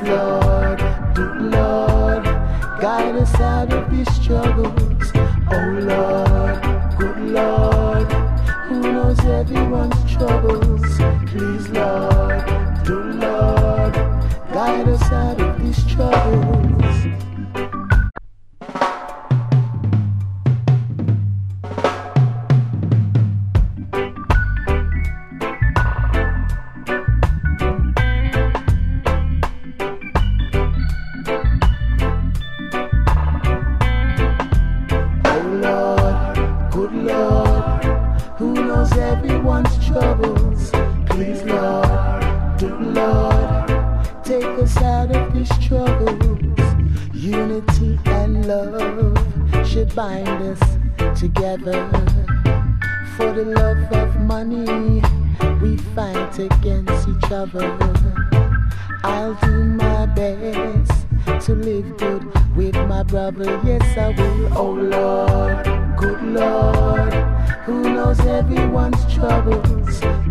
Lord, good Lord, guide us out of these struggles. Oh Lord, good Lord, who knows everyone's troubles. Please Lord, good Lord, guide us out of these troubles. Bind us together. For the love of money, we fight against each other. I'll do my best to live good with my brother. Yes, I will. Oh Lord, good Lord, who knows everyone's troubles.